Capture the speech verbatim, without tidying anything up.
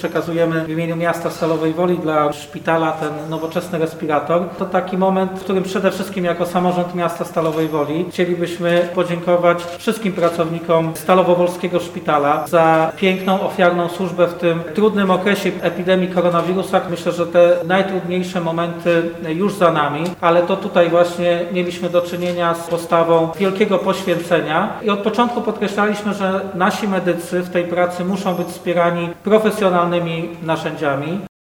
przekazujemy w imieniu miasta Stalowej Woli dla szpitala ten nowoczesny respirator. To taki moment, w którym przede wszystkim jako samorząd miasta Stalowej Woli chcielibyśmy podziękować wszystkim pracownikom Stalowowolskiego Szpitala za piękną, ofiarną służbę w tym trudnym okresie epidemii koronawirusa. Myślę, że te najtrudniejsze momenty już za nami, ale to tutaj właśnie mieliśmy do czynienia z postawą wielkiego poświęcenia i od początku podkreślaliśmy, że nasi medycy w tej pracy muszą być wspierani profesjonalnymi narzędziami.